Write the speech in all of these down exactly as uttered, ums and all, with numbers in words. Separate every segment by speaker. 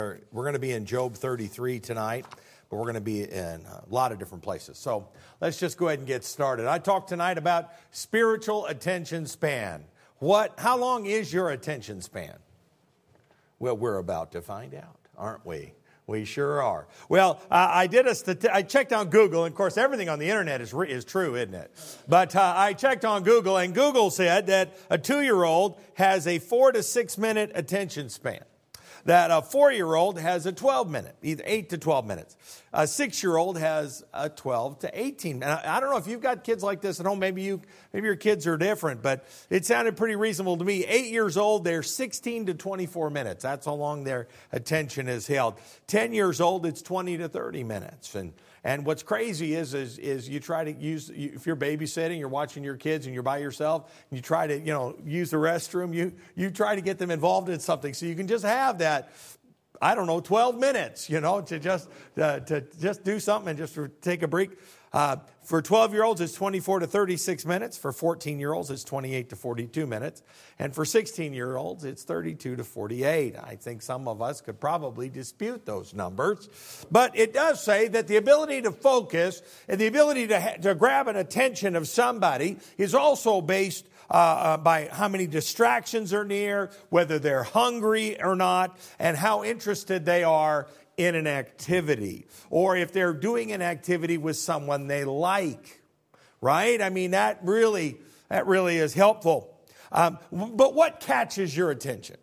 Speaker 1: We're going to be in Job thirty-three tonight, but we're going to be in a lot of different places. So let's just go ahead and get started. I talked tonight about spiritual attention span. What? How long is your attention span? Well, we're about to find out, aren't we? We sure are. Well, uh, I did a stati- I checked on Google, and of course, everything on the internet is re- is true, isn't it? But uh, I checked on Google, and Google said that a two-year-old has a four to six minute attention span. That a four-year-old has a twelve minute, either eight to twelve minutes. A six-year-old has a twelve to eighteen. And I, I don't know if you've got kids like this at home. Maybe you, maybe your kids are different, but it sounded pretty reasonable to me. Eight years old, they're sixteen to twenty-four minutes. That's how long their attention is held. Ten years old, it's twenty to thirty minutes. And And what's crazy is, is, is you try to use, if you're babysitting, you're watching your kids and you're by yourself, and you try to, you know, use the restroom, you, you try to get them involved in something so you can just have that, I don't know, twelve minutes, you know, to just, uh, to just do something and just take a break. Uh, for twelve-year-olds, it's twenty-four to thirty-six minutes. For fourteen-year-olds, it's twenty-eight to forty-two minutes. And for sixteen-year-olds, it's thirty-two to forty-eight. I think some of us could probably dispute those numbers. But it does say that the ability to focus and the ability to, ha- to grab an attention of somebody is also based uh, uh, by how many distractions are near, whether they're hungry or not, and how interested they are in an activity, or if they're doing an activity with someone they like, right? I mean, that really, that really is helpful. Um, but what catches your attention?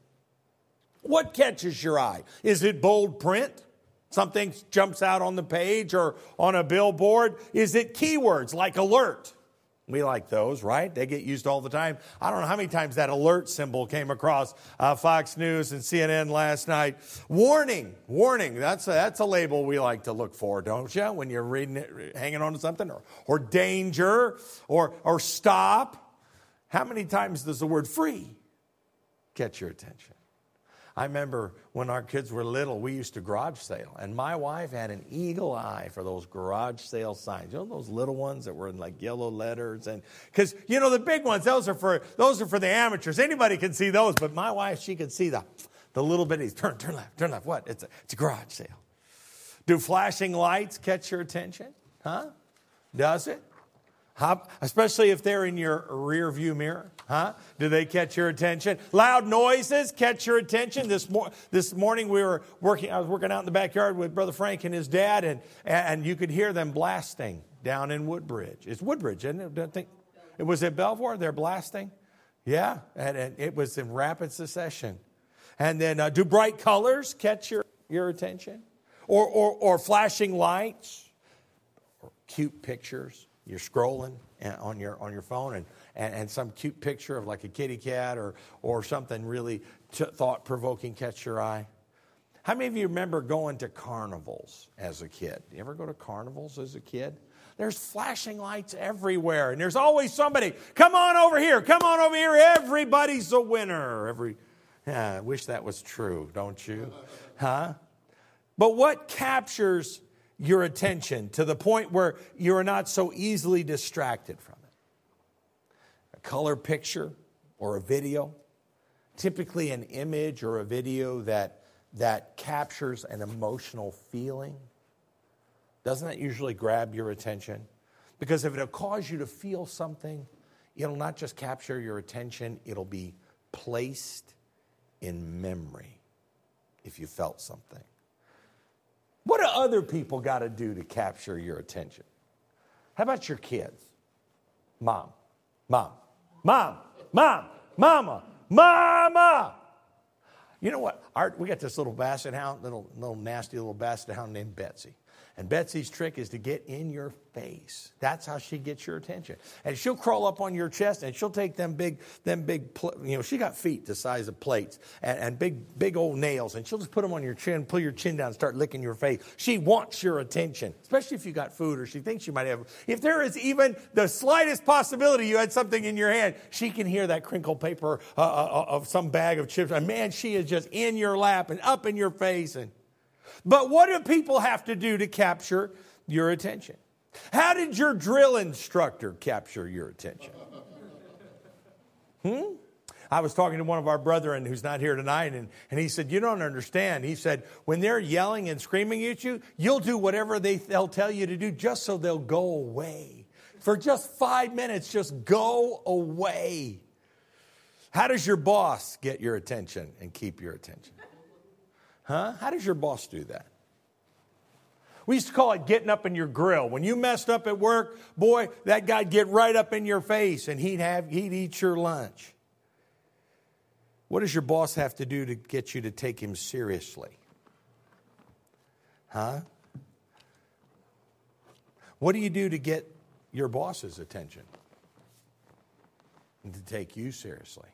Speaker 1: What catches your eye? Is it bold print? Something jumps out on the page or on a billboard? Is it keywords like alert? We like those, right? They get used all the time. I don't know how many times that alert symbol came across uh, Fox News and C N N last night. Warning, warning. That's a, that's a label we like to look for, don't you? When you're reading it, hanging on to something, or, or danger, or, or stop. How many times does the word free catch your attention? I remember when our kids were little, we used to garage sale. And my wife had an eagle eye for those garage sale signs. You know those little ones that were in like yellow letters? And because, you know, the big ones, those are for those are for the amateurs. Anybody can see those. But my wife, she could see the, the little bitties. Turn, turn left, turn left. What? It's a, it's a garage sale. Do flashing lights catch your attention? Huh? Does it? How, especially if they're in your rear view mirror, huh? Do they catch your attention? Loud noises catch your attention. This mor- this morning we were working. I was working out in the backyard with Brother Frank and his dad, and and you could hear them blasting down in Woodbridge. It's Woodbridge, isn't it? Don't think it was at Belvoir. They're blasting, yeah, and, and it was in rapid succession. And then, uh, do bright colors catch your your attention, or or or flashing lights, or cute pictures? You're scrolling on your on your phone and, and, and some cute picture of like a kitty cat or or something really t- thought-provoking catch your eye. How many of you remember going to carnivals as a kid? You ever go to carnivals as a kid? There's flashing lights everywhere, and there's always somebody, come on over here, come on over here, everybody's a winner. Every, yeah, I wish that was true, don't you? Huh? But what captures your attention to the point where you're not so easily distracted from it? A color picture or a video, typically an image or a video that that captures an emotional feeling. Doesn't that usually grab your attention? Because if it'll cause you to feel something, it'll not just capture your attention, it'll be placed in memory if you felt something. What do other people got to do to capture your attention? How about your kids? Mom, mom, mom, mom, mama, mama. You know what? Our, we got this little basset hound, little, little nasty little basset hound named Betsy. And Betsy's trick is to get in your face. That's how she gets your attention. And she'll crawl up on your chest and she'll take them big, them big, you know, she got feet the size of plates and, and big, big old nails. And she'll just put them on your chin, pull your chin down and start licking your face. She wants your attention, especially if you got food or she thinks you might have. If there is even the slightest possibility you had something in your hand, she can hear that crinkled paper uh, uh, of some bag of chips. And man, she is just in your lap and up in your face. And But what do people have to do to capture your attention? How did your drill instructor capture your attention? Hmm? I was talking to one of our brethren who's not here tonight, and, and he said, you don't understand. He said, when they're yelling and screaming at you, you'll do whatever they, they'll tell you to do just so they'll go away. For just five minutes, just go away. How does your boss get your attention and keep your attention? Huh? How does your boss do that? We used to call it getting up in your grill. When you messed up at work, boy, that guy'd get right up in your face and he'd have he'd eat your lunch. What does your boss have to do to get you to take him seriously? Huh? What do you do to get your boss's attention and to take you seriously?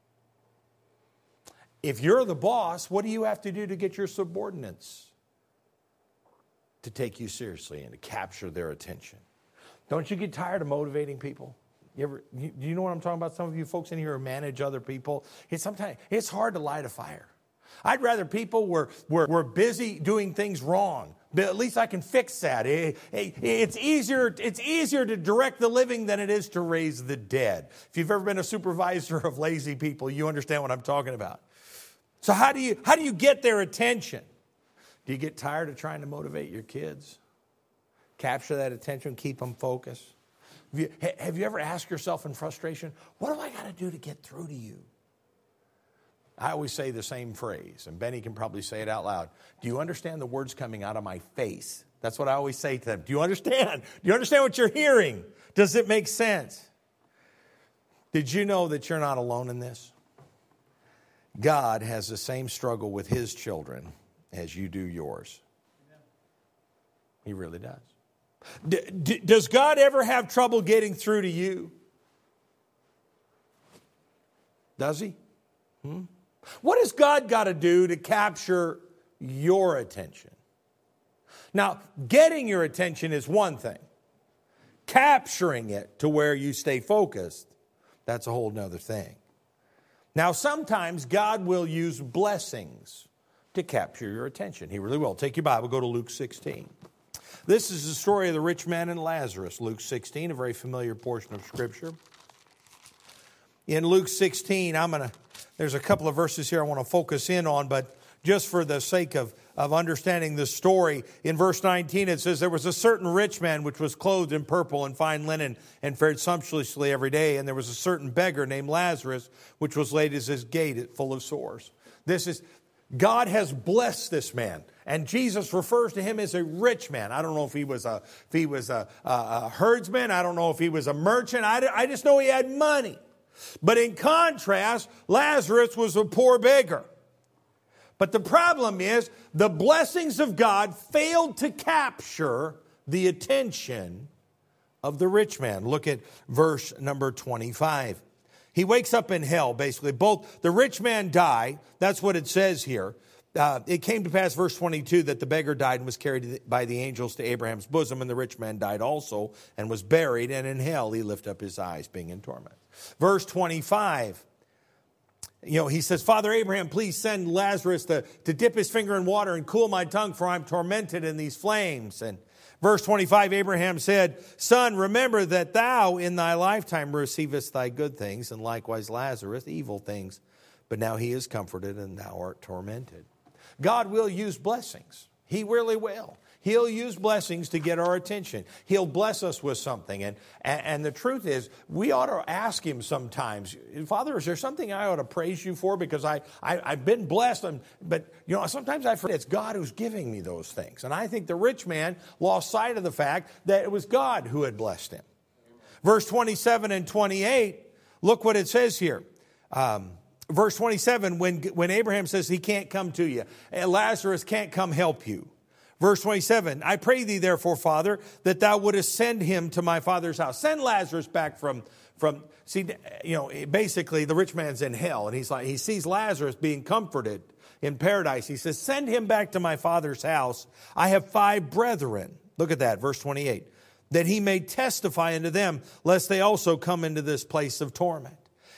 Speaker 1: If you're the boss, what do you have to do to get your subordinates to take you seriously and to capture their attention? Don't you get tired of motivating people? You ever, you, you know what I'm talking about? Some of you folks in here who manage other people. It's sometimes it's hard to light a fire. I'd rather people were, were, were busy doing things wrong. But at least I can fix that. It, it, it's easier, it's easier to direct the living than it is to raise the dead. If you've ever been a supervisor of lazy people, you understand what I'm talking about. So how do you, how do you get their attention? Do you get tired of trying to motivate your kids? Capture that attention, keep them focused? Have you, have you ever asked yourself in frustration, what do I got to do to get through to you? I always say the same phrase, and Benny can probably say it out loud. Do you understand the words coming out of my face? That's what I always say to them. Do you understand? Do you understand what you're hearing? Does it make sense? Did you know that you're not alone in this? God has the same struggle with his children as you do yours. He really does. D- d- does God ever have trouble getting through to you? Does he? Hmm? What has God got to do to capture your attention? Now, getting your attention is one thing. Capturing it to where you stay focused, that's a whole nother thing. Now, sometimes God will use blessings to capture your attention. He really will. Take your Bible, go to Luke sixteen. This is the story of the rich man and Lazarus. Luke sixteen, a very familiar portion of Scripture. In Luke sixteen, I'm going to, there's a couple of verses here I want to focus in on, but just for the sake of, of understanding the story, in verse nineteen it says, there was a certain rich man which was clothed in purple and fine linen and fared sumptuously every day. And there was a certain beggar named Lazarus, which was laid at his gate full of sores. This is, God has blessed this man. And Jesus refers to him as a rich man. I don't know if he was a, if he was a, a, a herdsman. I don't know if he was a merchant. I, I just know he had money. But in contrast, Lazarus was a poor beggar. But the problem is, the blessings of God failed to capture the attention of the rich man. Look at verse number twenty-five. He wakes up in hell, basically. Both the rich man died. That's what it says here. Uh, it came to pass, verse twenty-two, that the beggar died and was carried by the angels to Abraham's bosom, and the rich man died also and was buried, and in hell he lifted up his eyes, being in torment. Verse twenty-five, you know, he says, Father Abraham, please send Lazarus to, to dip his finger in water and cool my tongue, for I'm tormented in these flames. And verse twenty-five, Abraham said, Son, remember that thou in thy lifetime receivest thy good things, and likewise Lazarus evil things. But now he is comforted, and thou art tormented. God will use blessings. He really will. He'll use blessings to get our attention. He'll bless us with something. And, and, and the truth is, we ought to ask him sometimes, Father, is there something I ought to praise you for? Because I, I, I've been blessed. And, but, you know, sometimes I forget it's God who's giving me those things. And I think the rich man lost sight of the fact that it was God who had blessed him. Verse twenty-seven and twenty-eight, look what it says here. Um, verse twenty-seven, when, when Abraham says he can't come to you, Lazarus can't come help you. Verse twenty-seven, I pray thee therefore, Father, that thou wouldest send him to my father's house. Send Lazarus back from, from, see, you know, basically the rich man's in hell. And he's like, he sees Lazarus being comforted in paradise. He says, send him back to my father's house. I have five brethren. Look at that, verse twenty-eight. That he may testify unto them, lest they also come into this place of torment.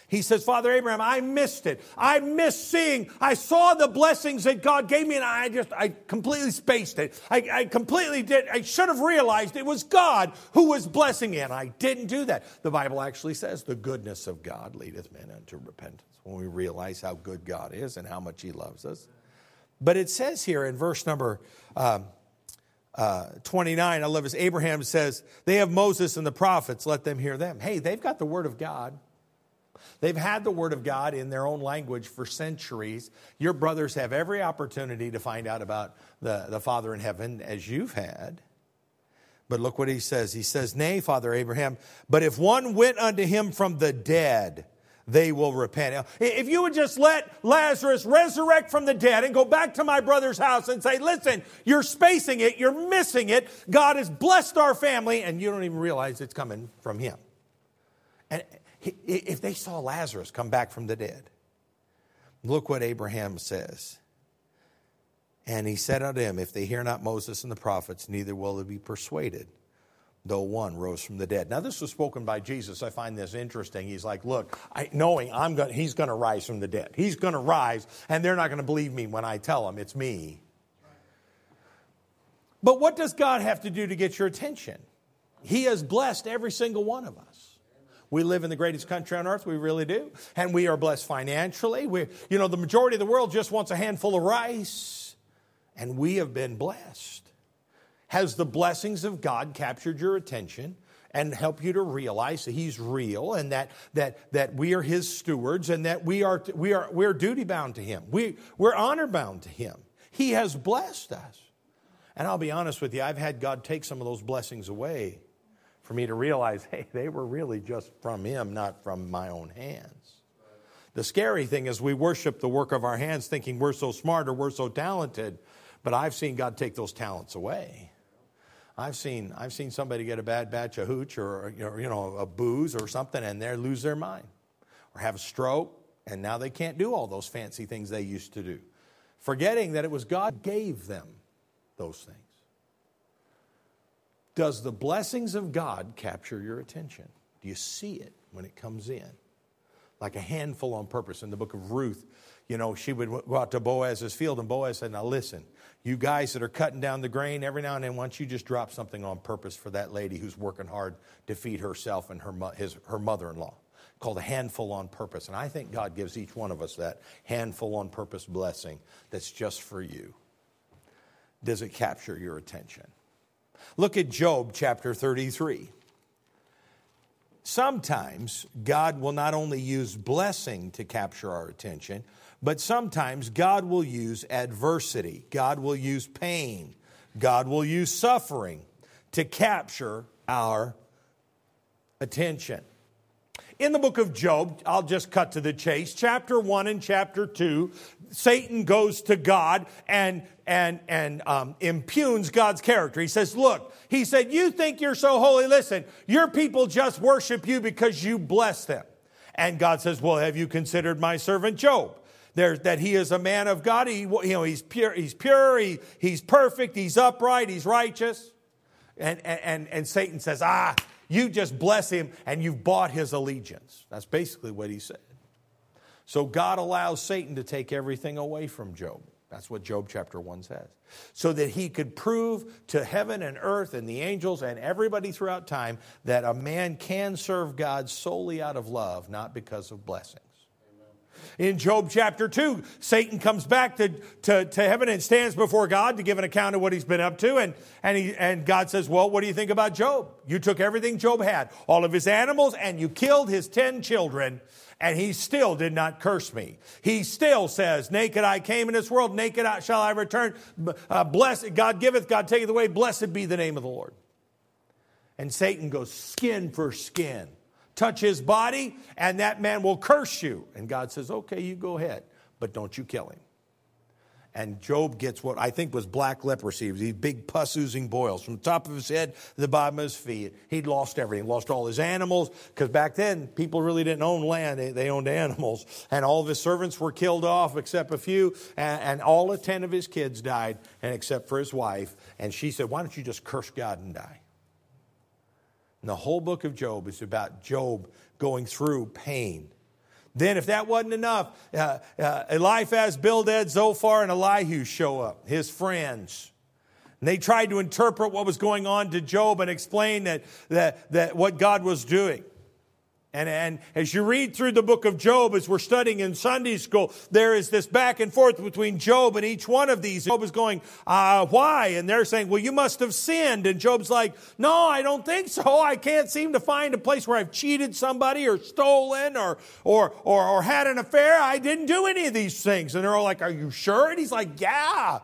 Speaker 1: He says, Father Abraham, I missed it. I missed seeing. I saw the blessings that God gave me, and I just, I completely spaced it. I, I completely did. I should have realized it was God who was blessing me, and I didn't do that. The Bible actually says the goodness of God leadeth men unto repentance. When we realize how good God is and how much he loves us. But it says here in verse number um, uh, twenty-nine, I love this. Abraham says, they have Moses and the prophets, let them hear them. Hey, they've got the word of God. They've had the word of God in their own language for centuries. Your brothers have every opportunity to find out about the, the Father in heaven as you've had. But look what he says. He says, nay, Father Abraham, but if one went unto him from the dead, they will repent. If you would just let Lazarus resurrect from the dead and go back to my brother's house and say, listen, you're spacing it, you're missing it. God has blessed our family, and you don't even realize it's coming from him. And if they saw Lazarus come back from the dead, look what Abraham says. And he said unto him, if they hear not Moses and the prophets, neither will they be persuaded, though one rose from the dead. Now, this was spoken by Jesus. I find this interesting. He's like, look, I, knowing I'm going, he's going to rise from the dead. He's going to rise, and they're not going to believe me when I tell them it's me. But what does God have to do to get your attention? He has blessed every single one of us. We live in the greatest country on earth. We really do. And we are blessed financially. We, you know, the majority of the world just wants a handful of rice. And we have been blessed. Has the blessings of God captured your attention and helped you to realize that he's real and that that that we are his stewards and that we are we are we're duty bound to him. We we're honor bound to him. He has blessed us. And I'll be honest with you, I've had God take some of those blessings away for me to realize, hey, they were really just from him, not from my own hands. The scary thing is we worship the work of our hands thinking we're so smart or we're so talented, but I've seen God take those talents away. I've seen I've seen somebody get a bad batch of hooch or, you know, a booze or something and they lose their mind or have a stroke, and now they can't do all those fancy things they used to do, forgetting that it was God who gave them those things. Does the blessings of God capture your attention? Do you see it when it comes in? Like a handful on purpose. In the book of Ruth, you know, she would go out to Boaz's field, and Boaz said, now listen, you guys that are cutting down the grain, every now and then, why don't you just drop something on purpose for that lady who's working hard to feed herself and her, his, her mother-in-law, called a handful on purpose. And I think God gives each one of us that handful on purpose blessing that's just for you. Does it capture your attention? Look at Job chapter thirty-three. Sometimes God will not only use blessing to capture our attention, but sometimes God will use adversity. God will use pain. God will use suffering to capture our attention. In the book of Job, I'll just cut to the chase, chapter one and chapter two, Satan goes to God and and and um, impugns God's character. He says, look, he said, you think you're so holy. Listen, your people just worship you because you bless them. And God says, well, have you considered my servant Job? There, that he is a man of God. He, you know, he's pure, he's pure, he, he's perfect, he's upright, he's righteous. And, and, and Satan says, ah, you just bless him and you've bought his allegiance. That's basically what he said. So God allows Satan to take everything away from Job. That's what Job chapter one says. So that he could prove to heaven and earth and the angels and everybody throughout time that a man can serve God solely out of love, not because of blessings. In Job chapter two, Satan comes back to, to, to heaven and stands before God to give an account of what he's been up to. And, and, he, and God says, well, what do you think about Job? You took everything Job had, all of his animals, and you killed his ten children, and he still did not curse me. He still says, naked I came in this world, naked shall I return. Uh, blessed, God giveth, God taketh away. Blessed be the name of the Lord. And Satan goes skin for skin. Touch his body, and that man will curse you. And God says, okay, you go ahead, but don't you kill him. And Job gets what I think was black leprosy. These big pus-oozing boils from the top of his head to the bottom of his feet. He'd lost everything. Lost all his animals, because back then, people really didn't own land. They, they owned animals. And all of his servants were killed off, except a few. And, and all of ten of his kids died, and except for his wife. And she said, why don't you just curse God and die? And the whole book of Job is about Job going through pain, Then if that wasn't enough, uh, uh, Eliphaz, Bildad, Zophar, and Elihu show up, his friends. And they tried to interpret what was going on to Job and explain that, that, that what God was doing. And, and as you read through the book of Job, as we're studying in Sunday school, there is this back and forth between Job and each one of these. Job is going, uh, why? And they're saying, well, you must have sinned. And Job's like, no, I don't think so. I can't seem to find a place where I've cheated somebody or stolen or, or, or, or had an affair. I didn't do any of these things. And they're all like, are you sure? And he's like, yeah.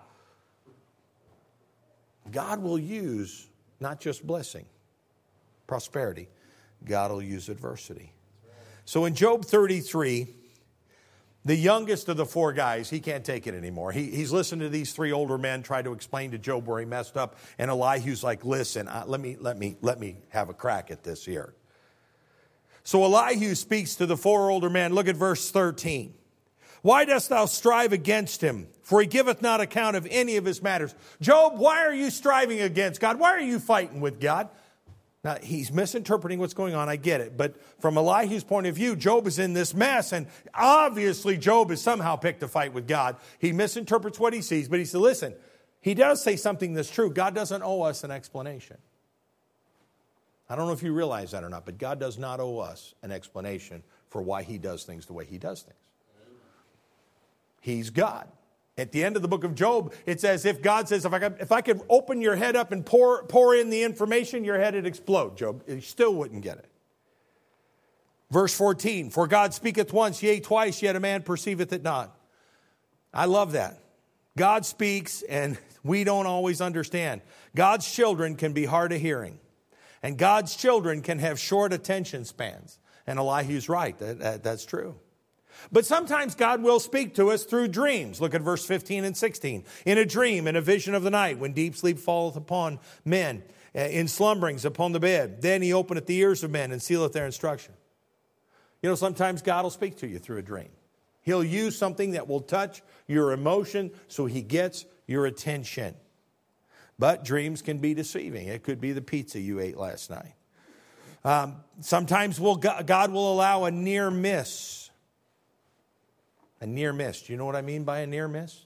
Speaker 1: God will use not just blessing, prosperity. God will use adversity. So in Job thirty-three, the youngest of the four guys, he can't take it anymore. He, he's listened to these three older men try to explain to Job where he messed up. And Elihu's like, listen, uh, let me, let me, let me have a crack at this here. So Elihu speaks to the four older men. Look at verse thirteen. Why dost thou strive against him? For he giveth not account of any of his matters. Job, why are you striving against God? Why are you fighting with God? Now, he's misinterpreting what's going on. I get it. But from Elihu's point of view, Job is in this mess. And obviously, Job has somehow picked a fight with God. He misinterprets what he sees. But he said, listen, he does say something that's true. God doesn't owe us an explanation. I don't know if you realize that or not, but God does not owe us an explanation for why he does things the way he does things. He's God. At the end of the book of Job, it's as if God says, if I could, if I could open your head up and pour, pour in the information, your head would explode, Job. You still wouldn't get it. Verse fourteen, for God speaketh once, yea, twice, yet a man perceiveth it not. I love that. God speaks, and we don't always understand. God's children can be hard of hearing. And God's children can have short attention spans. And Elihu's right. That, that, that's true. But sometimes God will speak to us through dreams. Look at verse fifteen and sixteen. In a dream, in a vision of the night, when deep sleep falleth upon men, in slumberings upon the bed, then he openeth the ears of men and sealeth their instruction. You know, sometimes God will speak to you through a dream. He'll use something that will touch your emotion so he gets your attention. But dreams can be deceiving. It could be the pizza you ate last night. Um, sometimes we'll, God will allow a near miss. A near miss. Do you know what I mean by a near miss?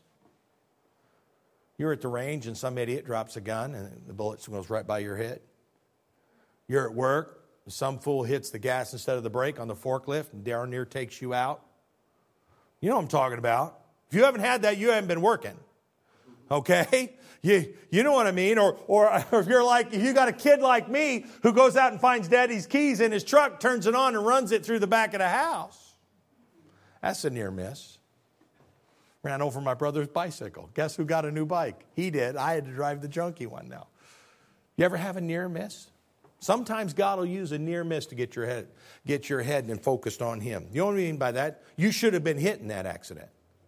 Speaker 1: You're at the range and some idiot drops a gun and the bullet goes right by your head. You're at work, some fool hits the gas instead of the brake on the forklift and darn near takes you out. You know what I'm talking about. If you haven't had that, you haven't been working. Okay? You, you know what I mean? Or, or if you're like, if you got a kid like me who goes out and finds daddy's keys in his truck, turns it on and runs it through the back of the house. That's a near miss. Ran over my brother's bicycle. Guess who got a new bike? He did. I had to drive the junky one now. You ever have a near miss? Sometimes God will use a near miss to get your head, get your head and focused on him. You know what I mean by that? You should have been hit in that accident.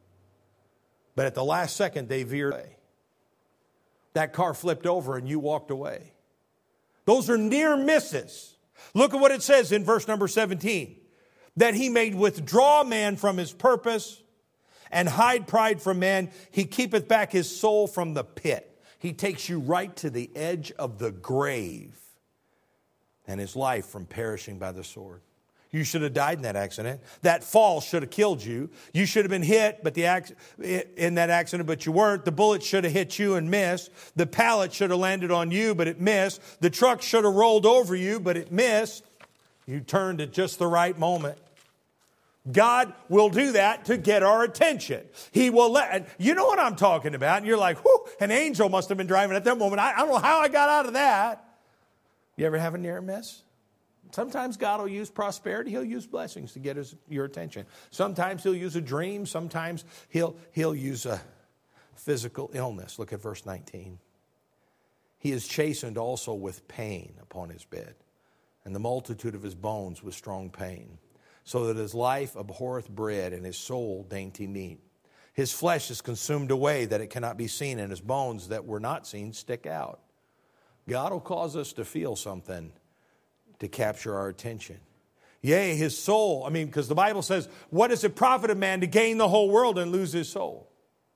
Speaker 1: But at the last second, they veered away. That car flipped over and you walked away. Those are near misses. Look at what it says in verse number seventeen. That he may withdraw man from his purpose and hide pride from man. He keepeth back his soul from the pit. He takes you right to the edge of the grave and his life from perishing by the sword. You should have died in that accident. That fall should have killed you. You should have been hit but the in that accident, but you weren't. The bullet should have hit you and missed. The pallet should have landed on you, but it missed. The truck should have rolled over you, but it missed. You turned at just the right moment. God will do that to get our attention. He will let, you know what I'm talking about. And you're like, whew, an angel must have been driving at that moment. I, I don't know how I got out of that. You ever have a near miss? Sometimes God will use prosperity. He'll use blessings to get his, your attention. Sometimes he'll use a dream. Sometimes he'll, he'll use a physical illness. Look at verse nineteen. He is chastened also with pain upon his bed, and the multitude of his bones with strong pain. So that his life abhorreth bread, and his soul dainty meat. His flesh is consumed away, that it cannot be seen, and his bones that were not seen stick out. God will cause us to feel something to capture our attention. Yea, his soul, I mean, because the Bible says, what does it profit a man to gain the whole world and lose his soul?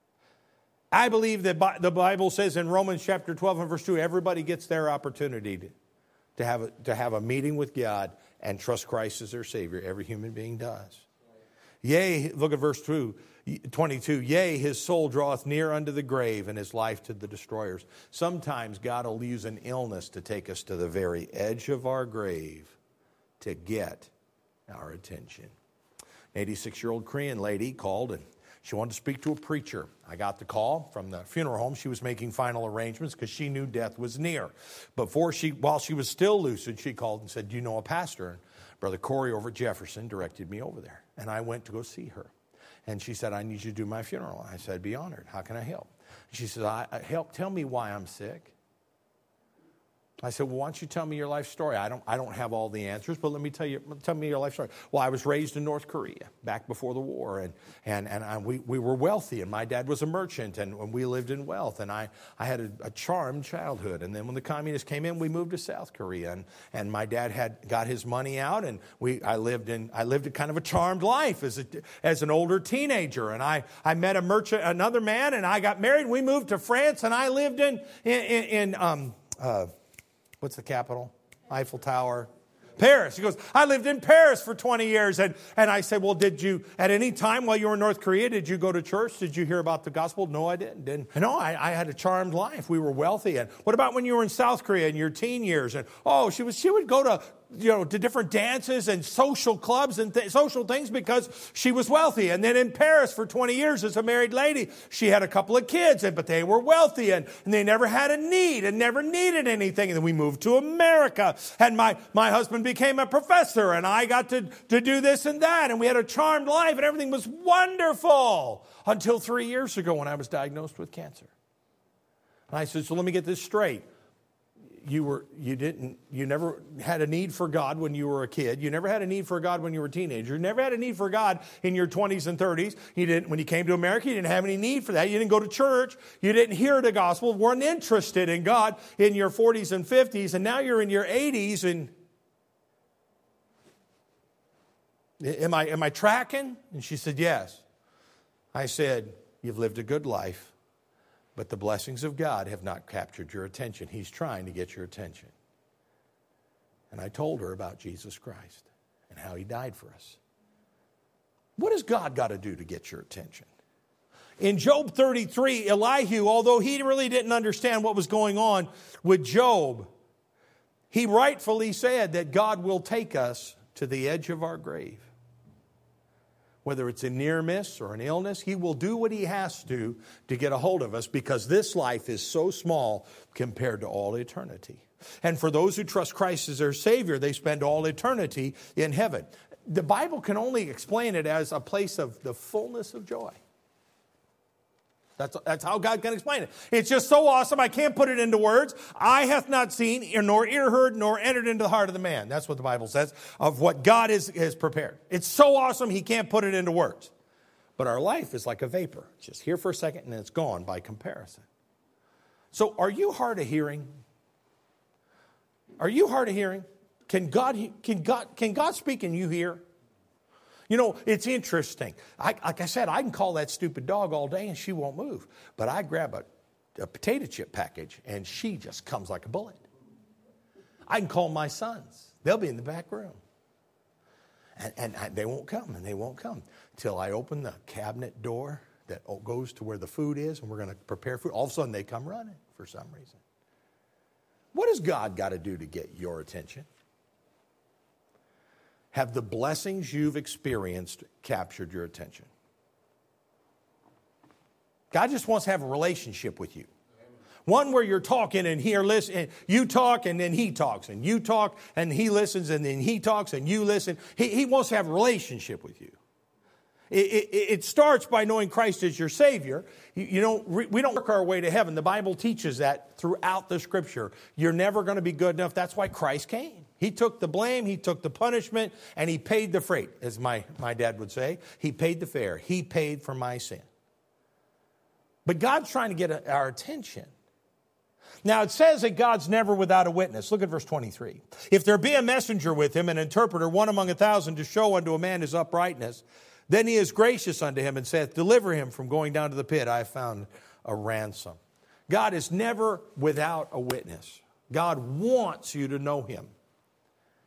Speaker 1: I believe that the Bible says in Romans chapter twelve and verse two, everybody gets their opportunity to, to, have a, to have a meeting with God and trust Christ as their Savior. Every human being does. Yea, look at verse two, twenty-two. Yea, his soul draweth near unto the grave, and his life to the destroyers. Sometimes God will use an illness to take us to the very edge of our grave to get our attention. An eighty-six-year-old Korean lady called, and she wanted to speak to a preacher. I got the call from the funeral home. She was making final arrangements because she knew death was near. Before she, while she was still lucid, she called and said, do you know a pastor? And Brother Corey over at Jefferson directed me over there. And I went to go see her. And she said, I need you to do my funeral. I said, be honored. How can I help? She said, I, I help. Tell me why I'm sick. I said, well, why don't you tell me your life story? I don't, I don't have all the answers, but let me tell you, tell me your life story. Well, I was raised in North Korea back before the war, and and and I, we we were wealthy, and my dad was a merchant, and, and we lived in wealth, and I I had a, a charmed childhood, and then when the communists came in, we moved to South Korea, and and my dad had got his money out, and we I lived in I lived a kind of a charmed life as a as an older teenager, and I I met a merchant, another man, and I got married. We moved to France, and I lived in in, in, in um. Uh, What's the capital? Eiffel Tower. Paris. He goes, I lived in Paris for twenty years. And, and I said, well, did you, at any time while you were in North Korea, did you go to church? Did you hear about the gospel? No, I didn't. didn't. No, I, I had a charmed life. We were wealthy. And what about when you were in South Korea in your teen years? And oh, she was, she would go to, you know, to different dances and social clubs and th- social things because she was wealthy. And then in Paris for twenty years as a married lady, she had a couple of kids, and, but they were wealthy and, and they never had a need and never needed anything. And then we moved to America, and my, my husband became a professor, and I got to, to do this and that. And we had a charmed life, and everything was wonderful until three years ago when I was diagnosed with cancer. And I said, so let me get this straight. You were, you didn't, you never had a need for God when you were a kid. You never had a need for God when you were a teenager. You never had a need for God in your twenties and thirties. You didn't, when you came to America, you didn't have any need for that. You didn't go to church. You didn't hear the gospel, weren't interested in God in your forties and fifties. And now you're in your eighties. And am I, am I tracking? And she said, yes. I said, you've lived a good life. But the blessings of God have not captured your attention. He's trying to get your attention. And I told her about Jesus Christ and how he died for us. What has God got to do to get your attention? In Job thirty-three, Elihu, although he really didn't understand what was going on with Job, he rightfully said that God will take us to the edge of our grave. Whether it's a near miss or an illness, he will do what he has to to get a hold of us because this life is so small compared to all eternity. And for those who trust Christ as their Savior, they spend all eternity in heaven. The Bible can only explain it as a place of the fullness of joy. That's, that's how God can explain it. It's just so awesome, I can't put it into words. Eye hath not seen, nor ear heard, nor entered into the heart of the man. That's what the Bible says of what God is, is prepared. It's so awesome, he can't put it into words. But our life is like a vapor. It's just here for a second, and then it's gone by comparison. So are you hard of hearing? Are you hard of hearing? Can God, can God, can God speak and you hear? You know, it's interesting. I, like I said, I can call that stupid dog all day and she won't move. But I grab a, a potato chip package and she just comes like a bullet. I can call my sons. They'll be in the back room. And, and I, they won't come and they won't come till I open the cabinet door that goes to where the food is and we're going to prepare food. All of a sudden they come running for some reason. What has God got to do to get your attention? Have the blessings you've experienced captured your attention? God just wants to have a relationship with you. One where you're talking and here listen, you talk and then he talks, and you talk and he listens, and then he talks and you listen. He, he wants to have a relationship with you. It, it, it starts by knowing Christ as your Savior. You, you know, we don't work our way to heaven. The Bible teaches that throughout the Scripture. You're never going to be good enough. That's why Christ came. He took the blame, he took the punishment, and he paid the freight, as my, my dad would say. He paid the fare. He paid for my sin. But God's trying to get our attention. Now, it says that God's never without a witness. Look at verse twenty-three. If there be a messenger with him, an interpreter, one among a thousand, to show unto a man his uprightness, then he is gracious unto him and saith, deliver him from going down to the pit. I have found a ransom. God is never without a witness. God wants you to know him.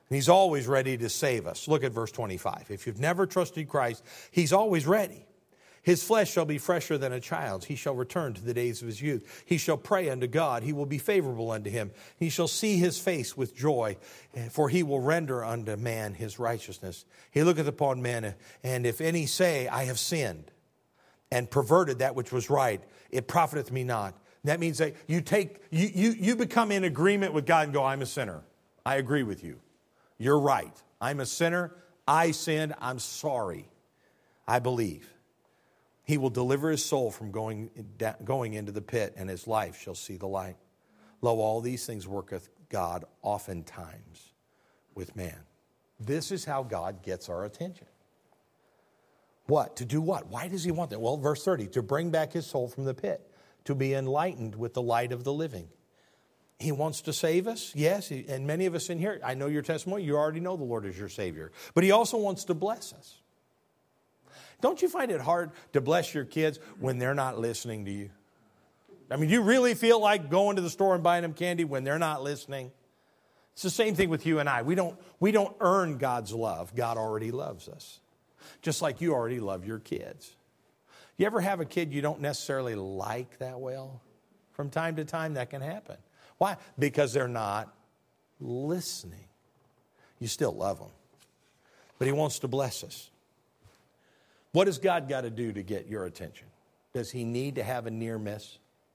Speaker 1: He's always ready to save us. Look at verse twenty-five. If you've never trusted Christ, He's always ready. His flesh shall be fresher than a child's. He shall return to the days of his youth. He shall pray unto God. He will be favorable unto him. He shall see his face with joy, for he will render unto man his righteousness. He looketh upon men, and if any say, I have sinned and perverted that which was right, it profiteth me not. That means that you take you you you become in agreement with God and go, I'm a sinner. I agree with you. You're right. I'm a sinner. I sinned. I'm sorry. I believe. He will deliver his soul from going, going into the pit, and his life shall see the light. Lo, all these things worketh God oftentimes with man. This is how God gets our attention. What? To do what? Why does he want that? Well, verse thirty, to bring back his soul from the pit, to be enlightened with the light of the living. He wants to save us, yes, and many of us in here, I know your testimony, you already know the Lord is your Savior. But he also wants to bless us. Don't you find it hard to bless your kids when they're not listening to you? I mean, do you really feel like going to the store and buying them candy when they're not listening? It's the same thing with you and I. We don't, we don't earn God's love. God already loves us. Just like you already love your kids. You ever have a kid you don't necessarily like that well? From time to time, that can happen. Why? Because they're not listening. You still love them. But he wants to bless us. What has God got to do to get your attention? Does he need to have a near miss?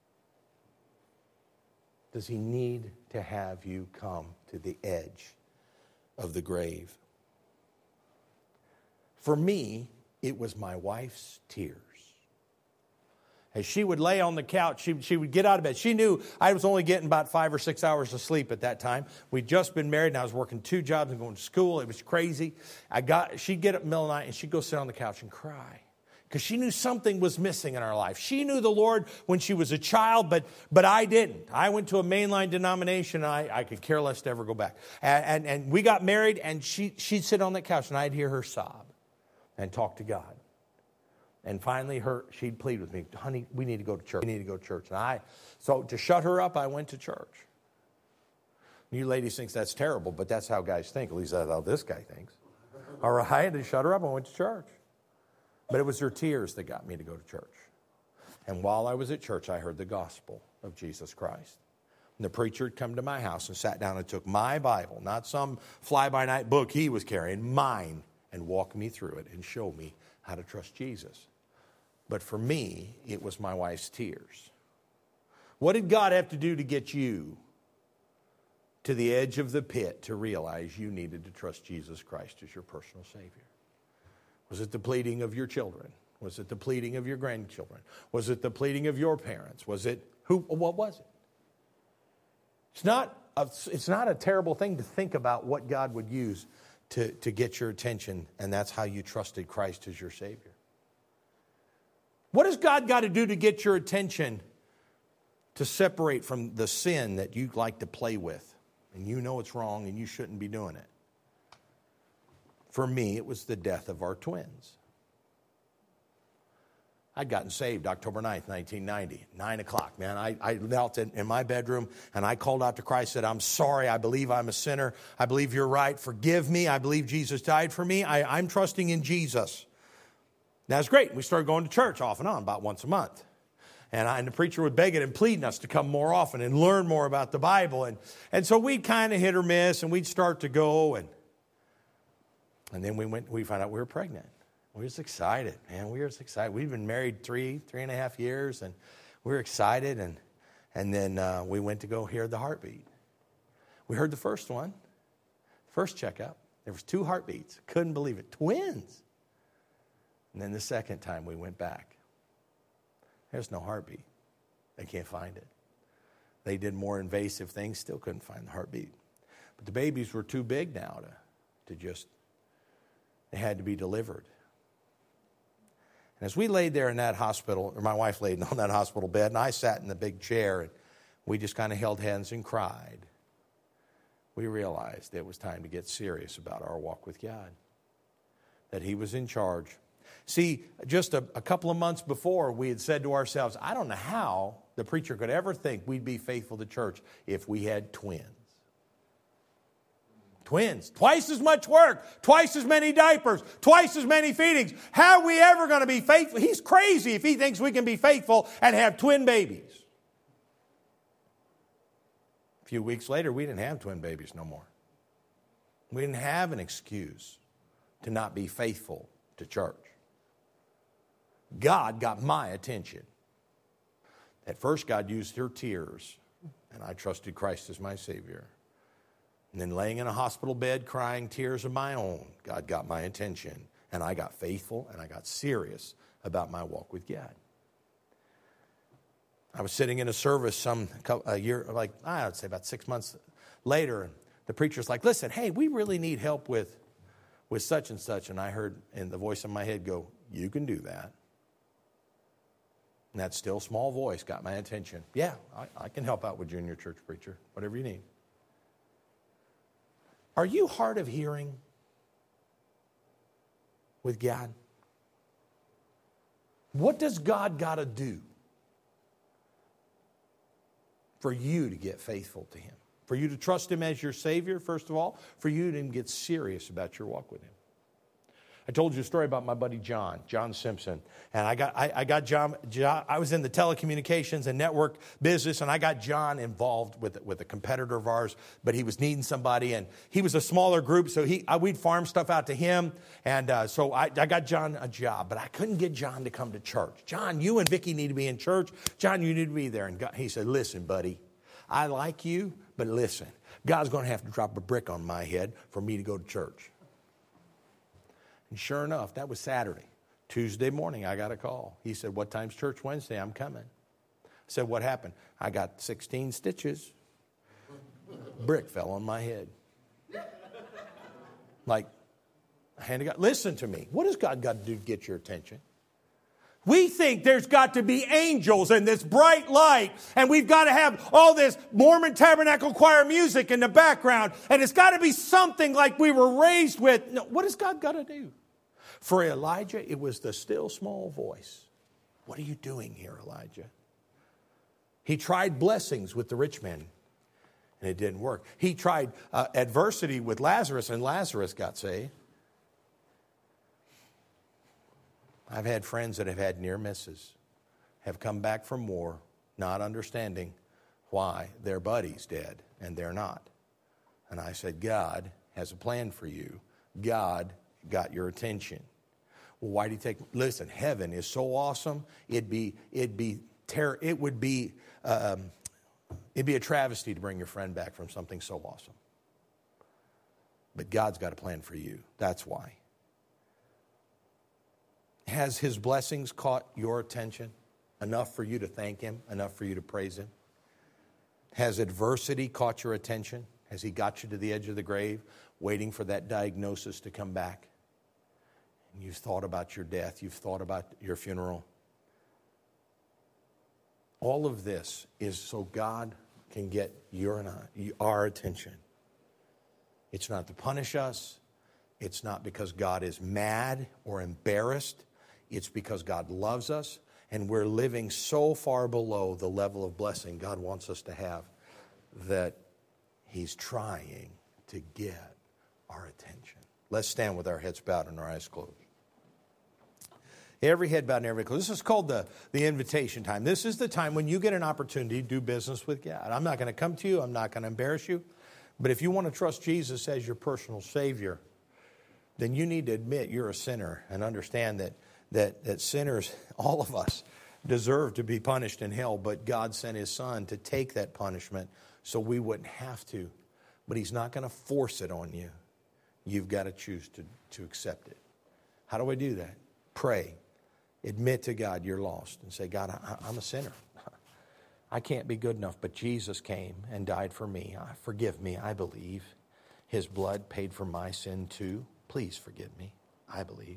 Speaker 1: Does he need to have you come to the edge of the grave? For me, it was my wife's tears. As she would lay on the couch, she, she would get out of bed. She knew I was only getting about five or six hours of sleep at that time. We'd just been married, and I was working two jobs and going to school. It was crazy. I got. She'd get up in the middle of the night, and she'd go sit on the couch and cry because she knew something was missing in our life. She knew the Lord when she was a child, but but I didn't. I went to a mainline denomination, and I, I could care less to ever go back. And, and, and we got married, and she, she'd sit on that couch, and I'd hear her sob and talk to God. And finally, her she'd plead with me, honey, we need to go to church. We need to go to church. And I, so to shut her up, I went to church. You ladies think that's terrible, but that's how guys think. At least that's how this guy thinks. All right, to shut her up, I went to church. But it was her tears that got me to go to church. And while I was at church, I heard the gospel of Jesus Christ. And the preacher had come to my house and sat down and took my Bible, not some fly-by-night book he was carrying, mine, and walked me through it and showed me how to trust Jesus. But for me, it was my wife's tears. What did God have to do to get you to the edge of the pit to realize you needed to trust Jesus Christ as your personal Savior? Was it the pleading of your children? Was it the pleading of your grandchildren? Was it the pleading of your parents? Was it who? What was it? It's not a, it's not a terrible thing to think about what God would use to, to get your attention, and that's how you trusted Christ as your Savior. What has God got to do to get your attention to separate from the sin that you like to play with, and you know it's wrong and you shouldn't be doing it? For me, it was the death of our twins. I'd gotten saved October ninth, nineteen ninety, nine o'clock, man. I, I knelt in, in my bedroom, and I called out to Christ, said, I'm sorry. I believe I'm a sinner. I believe you're right. Forgive me. I believe Jesus died for me. I, I'm trusting in Jesus. That's great. We started going to church off and on, about once a month. And, I, and the preacher would beg it and pleading us to come more often and learn more about the Bible. And, and so we'd kind of hit or miss, and we'd start to go. And, and then we went. We found out we were pregnant. We were just excited, man. We were just excited. We'd been married three, three and a half years, and we were excited. And, and then uh, we went to go hear the heartbeat. We heard the first one, first checkup. There was two heartbeats. Couldn't believe it. Twins. And then the second time we went back. There's no heartbeat. They can't find it. They did more invasive things, still couldn't find the heartbeat. But the babies were too big now to, to just, they had to be delivered. And as we laid there in that hospital, or my wife laid on that hospital bed, and I sat in the big chair, and we just kind of held hands and cried, we realized it was time to get serious about our walk with God. That He was in charge. See, just a, a couple of months before, we had said to ourselves, I don't know how the preacher could ever think we'd be faithful to church if we had twins. Twins, twice as much work, twice as many diapers, twice as many feedings. How are we ever going to be faithful? He's crazy if he thinks we can be faithful and have twin babies. A few weeks later, we didn't have twin babies no more. We didn't have an excuse to not be faithful to church. God got my attention. At first, God used her tears, and I trusted Christ as my Savior. And then laying in a hospital bed, crying tears of my own, God got my attention. And I got faithful, and I got serious about my walk with God. I was sitting in a service some a year, like I would say about six months later, and the preacher's like, listen, hey, we really need help with, with such and such. And I heard in the voice in my head go, you can do that. And that still small voice got my attention. Yeah, I, I can help out with junior church preacher, whatever you need. Are you hard of hearing with God? What does God got to do for you to get faithful to Him? For you to trust Him as your Savior, first of all, for you to get serious about your walk with Him. I told you a story about my buddy John, John Simpson. And I got I, I got John, John, I was in the telecommunications and network business, and I got John involved with, with a competitor of ours, but he was needing somebody, and he was a smaller group, so he I, we'd farm stuff out to him. And uh, so I, I got John a job, but I couldn't get John to come to church. John, you and Vicki need to be in church. John, you need to be there. And God, he said, listen, buddy, I like you, but listen, God's going to have to drop a brick on my head for me to go to church. And sure enough, that was Saturday. Tuesday morning, I got a call. He said, what time's church Wednesday? I'm coming. I said, what happened? I got sixteen stitches. Brick fell on my head. Like, hand of God. Listen to me. What has God got to do to get your attention? We think there's got to be angels and this bright light, and we've got to have all this Mormon Tabernacle Choir music in the background, and it's got to be something like we were raised with. No, what has God got to do? For Elijah, it was the still small voice. What are you doing here, Elijah? He tried blessings with the rich man, and it didn't work. He tried uh, adversity with Lazarus, and Lazarus got saved. I've had friends that have had near misses, have come back from war, not understanding why their buddy's dead and they're not. And I said, God has a plan for you. God got your attention. Well, why do you take? Listen, heaven is so awesome. It'd be, it'd be, ter- it would be, um, it'd be a travesty to bring your friend back from something so awesome. But God's got a plan for you. That's why. Has His blessings caught your attention enough for you to thank Him, enough for you to praise Him? Has adversity caught your attention? Has He got you to the edge of the grave, waiting for that diagnosis to come back? And you've thought about your death. You've thought about your funeral. All of this is so God can get your and I, our attention. It's not to punish us. It's not because God is mad or embarrassed. It's because God loves us, and we're living so far below the level of blessing God wants us to have that He's trying to get our attention. Let's stand with our heads bowed and our eyes closed. Every head bowed and every closed. This is called the, the invitation time. This is the time when you get an opportunity to do business with God. I'm not going to come to you. I'm not going to embarrass you. But if you want to trust Jesus as your personal Savior, then you need to admit you're a sinner and understand that, that, that sinners, all of us, deserve to be punished in hell. But God sent His Son to take that punishment so we wouldn't have to. But He's not going to force it on you. You've got to choose to, to accept it. How do I do that? Pray. Admit to God you're lost and say, God, I, I'm a sinner. I can't be good enough, but Jesus came and died for me. Forgive me, I believe. His blood paid for my sin too. Please forgive me. I believe.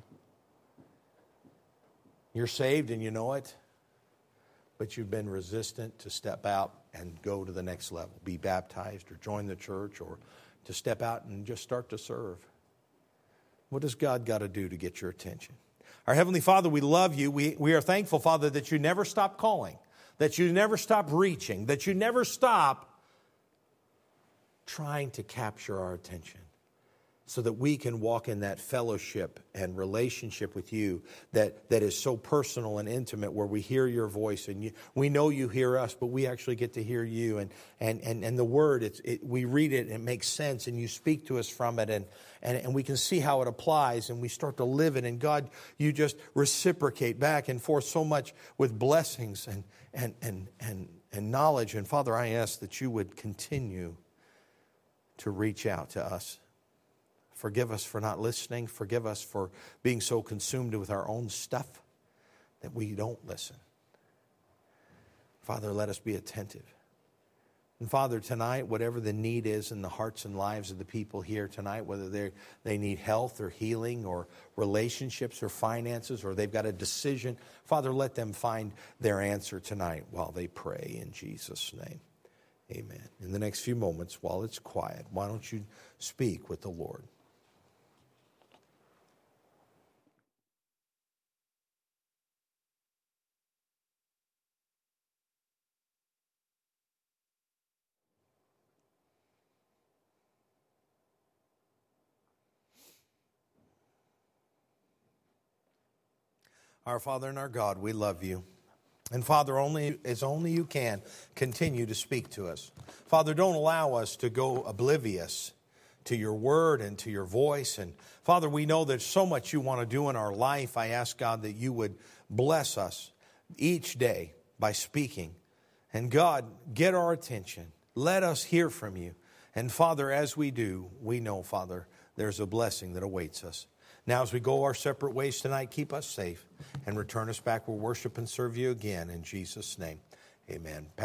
Speaker 1: You're saved and you know it, but you've been resistant to step out and go to the next level. Be baptized or join the church or to step out and just start to serve. What does God got to do to get your attention? Our Heavenly Father, we love you. We, we are thankful, Father, that you never stop calling, that you never stop reaching, that you never stop trying to capture our attention. so that we can walk in that fellowship and relationship with you that, that is so personal and intimate, where we hear your voice and you, we know you hear us, but we actually get to hear you. And, and, and, and the word, it's, it, we read it and it makes sense, and you speak to us from it, and, and, and we can see how it applies, and we start to live it. And God, you just reciprocate back and forth so much with blessings and, and, and, and, and knowledge. And Father, I ask that you would continue to reach out to us. Forgive us for not listening. Forgive us for being so consumed with our own stuff that we don't listen. Father, let us be attentive. And Father, tonight, whatever the need is in the hearts and lives of the people here tonight, whether they they need health or healing or relationships or finances, or they've got a decision, Father, let them find their answer tonight while they pray in Jesus' name. Amen. In the next few moments, while it's quiet, why don't you speak with the Lord? Our Father and our God, we love you. And Father, only as only you can, continue to speak to us. Father, don't allow us to go oblivious to your word and to your voice. And Father, we know there's so much you want to do in our life. I ask, God, that you would bless us each day by speaking. And God, get our attention. Let us hear from you. And Father, as we do, we know, Father, there's a blessing that awaits us. Now, as we go our separate ways tonight, keep us safe and return us back. We'll worship and serve you again in Jesus' name. Amen.